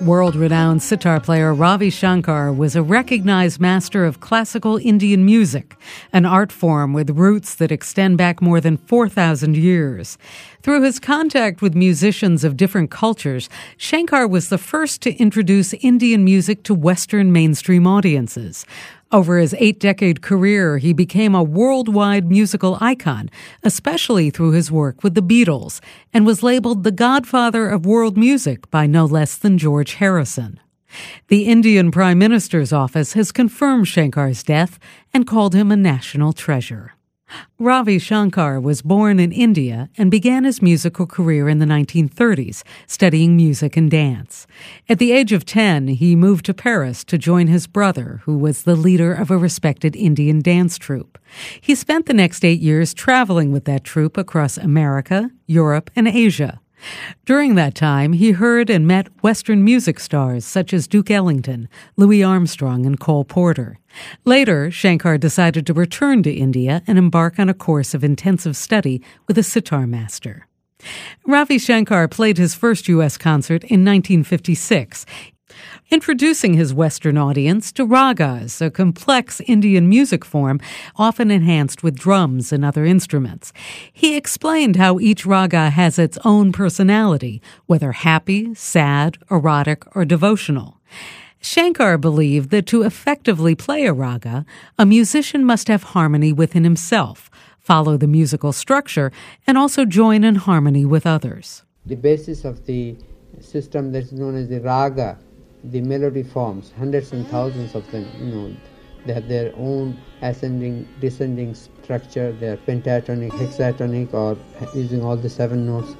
World-renowned sitar player Ravi Shankar was a recognized master of classical Indian music, an art form with roots that extend back more than 4,000 years. Through his contact with musicians of different cultures, Shankar was the first to introduce Indian music to Western mainstream audiences. Over his 8-decade career, he became a worldwide musical icon, especially through his work with the Beatles, and was labeled the godfather of world music by no less than George Harrison. The Indian Prime Minister's office has confirmed Shankar's death and called him a national treasure. Ravi Shankar was born in India and began his musical career in the 1930s, studying music and dance. At the age of 10, he moved to Paris to join his brother, who was the leader of a respected Indian dance troupe. He spent the next 8 years traveling with that troupe across America, Europe, and Asia. During that time, he heard and met Western music stars such as Duke Ellington, Louis Armstrong, and Cole Porter. Later, Shankar decided to return to India and embark on a course of intensive study with a sitar master. Ravi Shankar played his first U.S. concert in 1956, introducing his Western audience to ragas, a complex Indian music form often enhanced with drums and other instruments. He explained how each raga has its own personality, whether happy, sad, erotic, or devotional. Shankar believed that to effectively play a raga, a musician must have harmony within himself, follow the musical structure, and also join in harmony with others. The basis of the system that's known as the raga, the melody forms, hundreds and thousands of them, they have their own ascending, descending structure. They are pentatonic, hexatonic, or using all the 7 notes,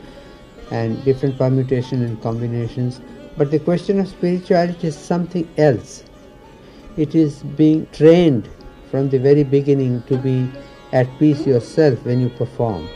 and different permutation and combinations. But the question of spirituality is something else. It is being trained from the very beginning to be at peace yourself when you perform.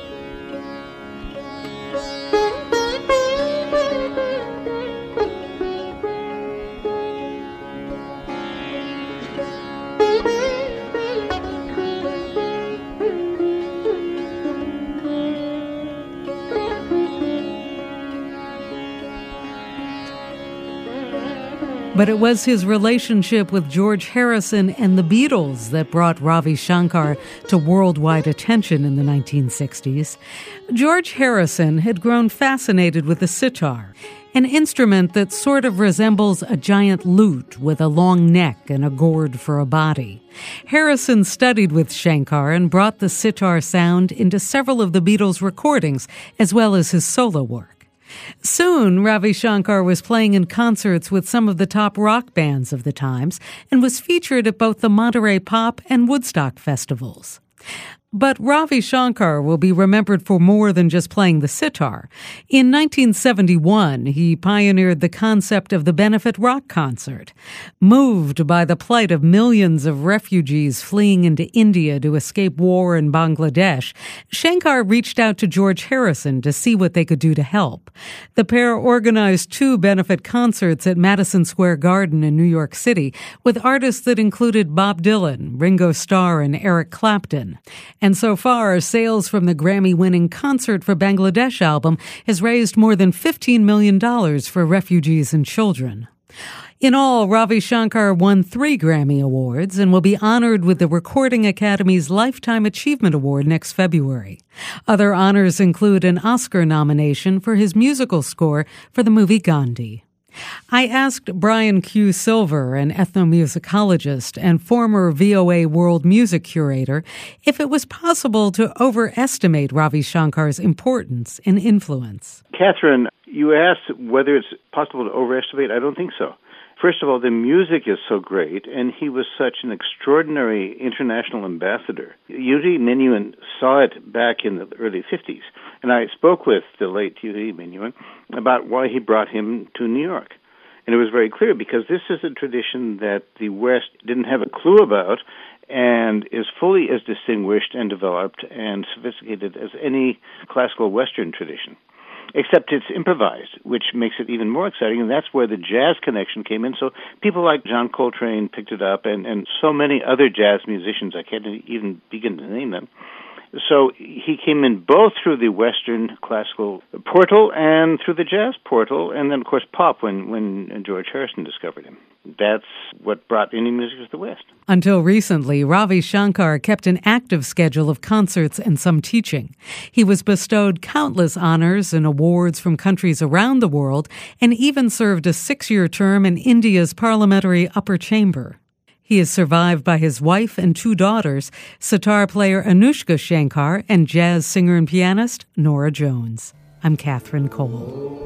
But it was his relationship with George Harrison and the Beatles that brought Ravi Shankar to worldwide attention in the 1960s. George Harrison had grown fascinated with the sitar, an instrument that sort of resembles a giant lute with a long neck and a gourd for a body. Harrison studied with Shankar and brought the sitar sound into several of the Beatles' recordings, as well as his solo work. Soon, Ravi Shankar was playing in concerts with some of the top rock bands of the times and was featured at both the Monterey Pop and Woodstock festivals. But Ravi Shankar will be remembered for more than just playing the sitar. In 1971, he pioneered the concept of the benefit rock concert. Moved by the plight of millions of refugees fleeing into India to escape war in Bangladesh, Shankar reached out to George Harrison to see what they could do to help. The pair organized 2 benefit concerts at Madison Square Garden in New York City with artists that included Bob Dylan, Ringo Starr, and Eric Clapton. And so far, sales from the Grammy-winning Concert for Bangladesh album has raised more than $15 million for refugees and children. In all, Ravi Shankar won 3 Grammy Awards and will be honored with the Recording Academy's Lifetime Achievement Award next February. Other honors include an Oscar nomination for his musical score for the movie Gandhi. I asked Brian Q. Silver, an ethnomusicologist and former VOA World Music Curator, if it was possible to overestimate Ravi Shankar's importance and influence. Catherine, you asked whether it's possible to overestimate. I don't think so. First of all, the music is so great, and he was such an extraordinary international ambassador. U.D. Menuhin saw it back in the early 50s, and I spoke with the late U.D. Menuhin about why he brought him to New York. And it was very clear, because this is a tradition that the West didn't have a clue about and is fully as distinguished and developed and sophisticated as any classical Western tradition. Except it's improvised, which makes it even more exciting, and that's where the jazz connection came in. So people like John Coltrane picked it up, and so many other jazz musicians, I can't even begin to name them. So he came in both through the Western classical portal and through the jazz portal, and then, of course, pop when George Harrison discovered him. That's what brought Indian music to the West. Until recently, Ravi Shankar kept an active schedule of concerts and some teaching. He was bestowed countless honors and awards from countries around the world, and even served a 6-year term in India's parliamentary upper chamber. He is survived by his wife and 2 daughters, sitar player Anushka Shankar and jazz singer and pianist Nora Jones. I'm Catherine Cole.